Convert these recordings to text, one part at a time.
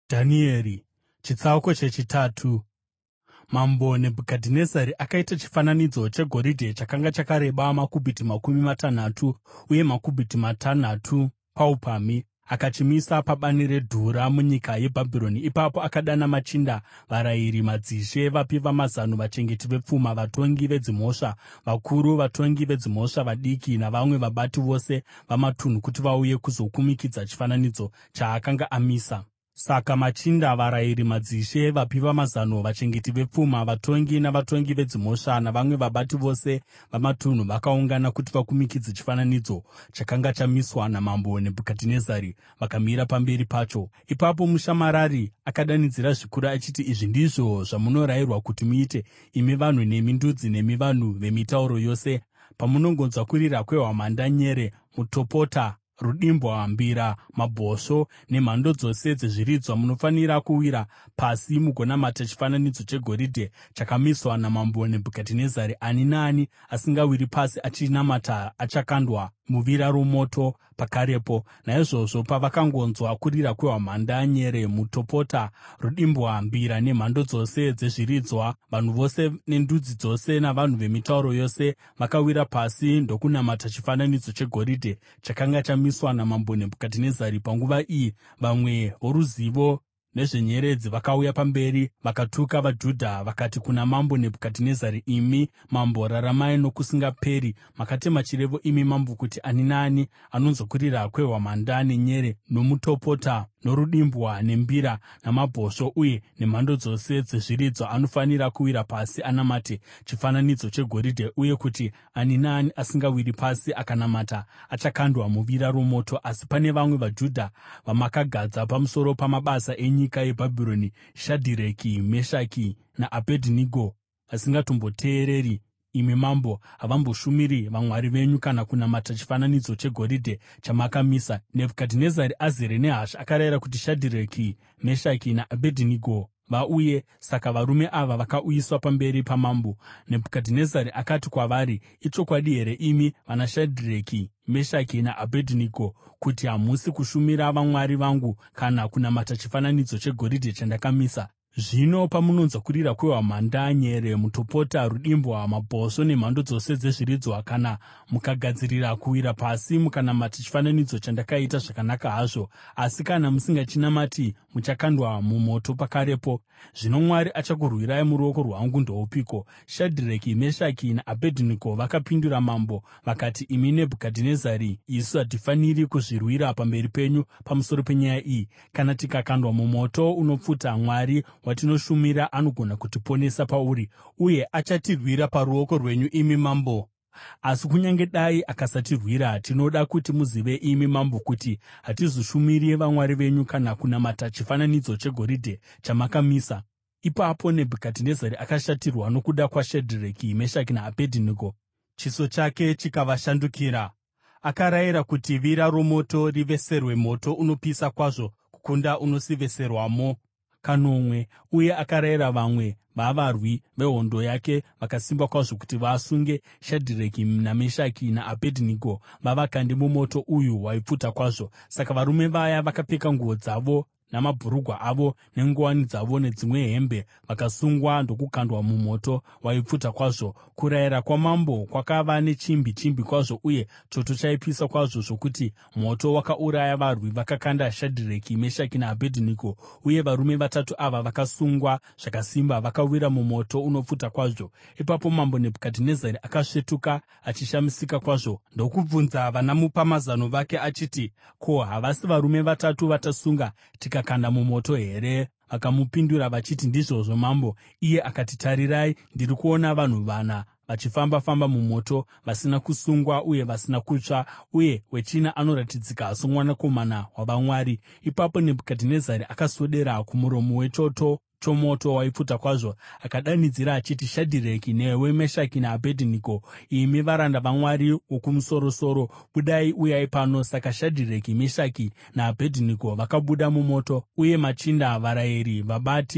Dhanieri chitsauko chechitatu. Mambo Nebhukadhinezari akaita chifananidzo chegoridhe chakanga chakareba makubhiti 60 uye makubhiti 6 paupamhi. Akachimisa pabani reDhura munyika yeBhabhironi. Ipapo akadana machinda, varayiri, madzishe, vapi vamazano, vachengeti vepfuma, vatongi vedzimhosva, vakuru, vatongi vedzimhosva vadiki, navamwe vabati vose vamatunhu kuti vauye kuzokumikidza chifananidzo chaakanga amisa. Saka machinda, varayiri, madzishe, vapi vamazano, vachengeti vepfuma, vatongi navatongi vedzimhosva navamwe vabati vose vamatunhu vakaungana kuti vakumikidze chifananidzo chakanga chamiswa namambo Nebhukadhinezari, vakamira pamberi pacho. Ipapo mushamarari akadanidzira zvikuru achiti, “Izvi ndizvo zvamunorayirwa kuti muite, imi vanhu, nemi ndudzi, nemi vanhu vemitauro yose, pamunongonzwa kurira kwehwamanda, nyere, mutopota, rudimbwa, mbira, mabhosvo nemhando dzose dzezviridzwa. Munofanira kuwira pasi mugonamata chifananidzo chegoridhe chakamiswa namambo Nebhukadhinezari. Ani naani asingawiri pasi achinamata achakandwa muvira romoto pakarepo.” Naizvozvo pavakangonzwa kurira kwehwamanda, nyere, mutopota, rudimbwa, mbira nemhando dzose dzezviridzwa, vanhu vose nendudzi dzose navanhu vemitauro yose vakawira pasi ndokunamata chifananidzo chegoridhe chakanga chamiswa namambo Nebhukadhinezari. Panguva iyi vamwe voruzivo nezvenyeredzi vakauya pamberi vakatuka vaJudha. Vakati kuna mambo Nebhukadhinezari, “Imi mambo, raramai nokusingaperi! Makatema chirevo, imi mambo, kuti ani naani anonzwa kurira kwehwamanda, nenyere, nomutopota, norudimbwa, nembira, namabhosvo uye nemhando dzose dzezviridzwa anofanira kuwira pasi anamate chifananidzo chegoridhe, uye kuti ani naani asingawiri pasi akanamata achakandwa muvira romoto.” Asi pane vamwe vaJudha vamakagadza pamusoro pamabasa enyika yeBhabhironi, Shadhireki, Meshaki naAbhedhinego, vasingatomboteereri imi mambo. Havamboshumiri vamwari venyu kana kunamata chifananidzo chegoridhe chamakamisa. Nebhukadhinezari azere nehasha akarayira kuti Shadhireki, Meshaki naAbhedhinego vauye. Saka varume ava vakauyiswa pamberi pamambo. Nebhukadhinezari akati kwavari, “Ichokwadi here, imi vanaShadhireki, Meshaki naAbhedhinego, kuti hamusi kushumira vamwari vangu kana kunamata chifananidzo chegoridhe chandakamisa? Zvino pamunonzwa kurira kwehwamanda, nyere, mutopota, rudimbwa, mabhosvo nemhando dzose dzezviridzwa, kana mukagadzirira kuwira pasi mukanamata chifananidzo chandakaita, zvakanaka hazvo. Asi kana musingachinamati, muchakandwa mumoto pakarepo. Zvino Mwari achakurwirai muruoko rwangu ndoupiko?” Shadhireki, Meshaki naAbhedhinego vakapindura mambo vakati, “Imi Nebhukadhinezari, isu hatifaniri kuzvirwira pamberi penyu pamusoro penyaya iyi. Kana tikakandwa mumoto unopfuta, Mwari watinoshumira anogona kutiponesa pauri, uye achatirwira paruoko rwenyu, imi mambo. Asi kunyange dai akasatirwira, tinoda kuti muzive, imi mambo, kuti hatizoshumiri vamwari venyu kana kunamata chifananidzo chegoridhe chamakamisa.” Ipapo Nebhukadhinezari akashatirwa nokuda kwaShadhireki, Meshaki naAbhedhinego, chiso chake chikavashandukira. Akarayira kuti vira romoto riveserwe moto unopisa kwazvo kukunda unosiveserwamo kanomwe, uye akarayira vamwe vavarwi vehondo yake vakasimba kwazvo kuti vasunge Shadhireki naMeshaki naAbhedhinego vavakande mumoto uyu waipfuta kwazvo. Saka varume vaya vakapfeka nguo dzavo namabhurugwa avo nenguwani dzavo nedzimwe hembe vakasungwa ndokukandwa mumoto waipfuta kwazvo. Kurayira kwamambo kwakava nechimbi chimbi kwazvo, uye choto chaipisa kwazvo zvokuti moto wakauraya varwi vakakanda Shadhireki, Meshaki naAbhedhinego. Uye varume vatatu ava vakasungwa zvakasimba vakawira mumoto unopfuta kwazvo. Ipapo mambo Nebhukadhinezari akasvetuka achishamisika kwazvo ndokubvunza vanamupamazano vake achiti, “Ko, havasi varume vatatu vatasunga tikakanda mumoto here?” Vakamupindura vachiti, “Ndizvozvo mambo.” Iye akati, “Tarirai, ndiri kuona vanhu vana vachifamba-famba mumoto, vasina kusungwa uye vasina kutsva, uye wechina anoratidzika somwanakomana wavamwari.” Ipapo Nebhukadhinezari akaswedera kumuromo wechoto chomoto waipfuta kwazvo akadanidzira achiti, “Shadhireki, newe Meshaki naAbhedhinego, imi varanda vamwari wokumusoro-soro, budai, uyai pano!” Saka Shadhireki, Meshaki naAbhedhinego vakabuda mumoto, uye machinda, varayiri, vabati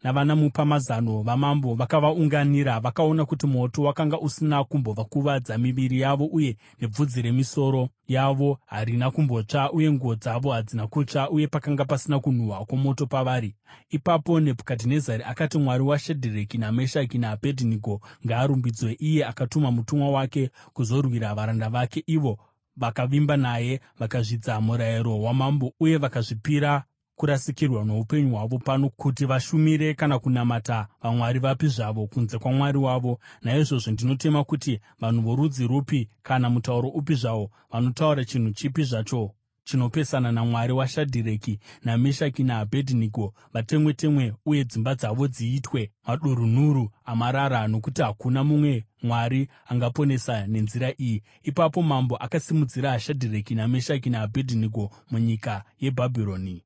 navanamupamazano vamambo vakavaunganira, vakaona kuti moto wakanga usina kumbovakuvadza miviri yavo, uye nebvudzi remisoro yavo harina kumbotsva, uye nguo dzavo hadzina kutsva, uye pakanga pasina kunhuhwa kwomoto pavari. Ipapo Nebhukadhinezari akati, “Mwari waShadhireki, naMeshaki naAbhedhinego ngaarumbidzwe, iye akatuma mutumwa wake kuzorwira varanda vake.” Ivo vakavimba naye, vakazvidza murayiro wamambo uye vakazvipira kurasikirwa noupenyu hwavo pano kuti vashumire kana kunamata vamwari vapi zvavo kunze kwaMwari wavo. Naizvozvo ndinotema kuti vanhu vorudzi rupi kana mutauro upi zvawo vanotaura chinhu chipi zvacho chinopesana naMwari waShadhireki, naMeshaki naAbhedhinego vatemwe-temwe, uye dzimba dzavo dziitwe madurunhuru amarara, nokuti hakuna mumwe mwari angaponesa nenzira iyi. Ipapo mambo akasimudzira Shadhireki naMeshaki naAbhedhinego munyika yeBhabhironi.